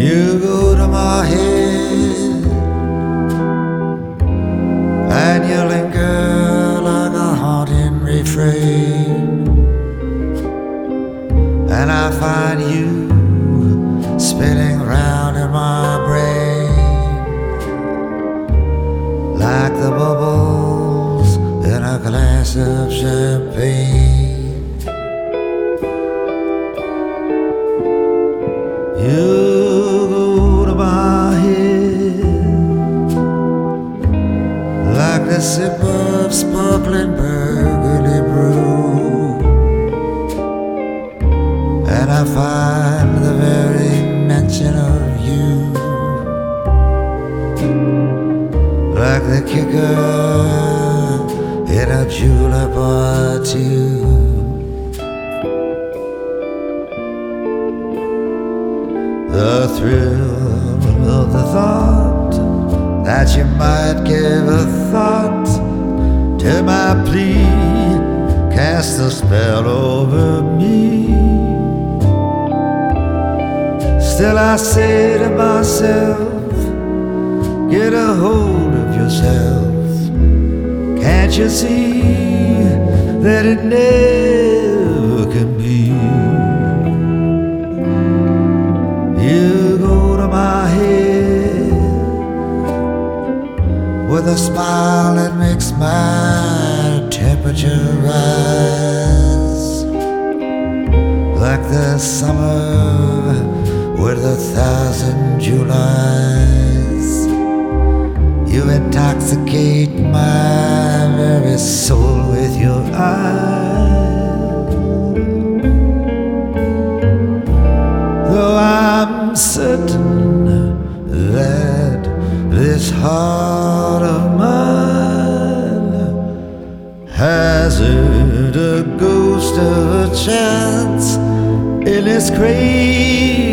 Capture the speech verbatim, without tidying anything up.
You go to my head and you linger like a haunting refrain, and I find you spinning round in my brain like the bubbles in a glass of champagne. You go to my head like the sip of sparkling burgundy brew, and I find the very mention of you like the kicker in a julep or two. The thrill of the thought that you might give a thought to my plea cast a spell over me. Still I say to myself, get a hold of yourself. Can't you see that it never can be? You go to my head with a smile that makes my temperature rise, like the summer with a thousand Julys. You intoxicate my very soul with your eyes, though I'm certain that this heart of mine hasn't a ghost of a chance in this crazy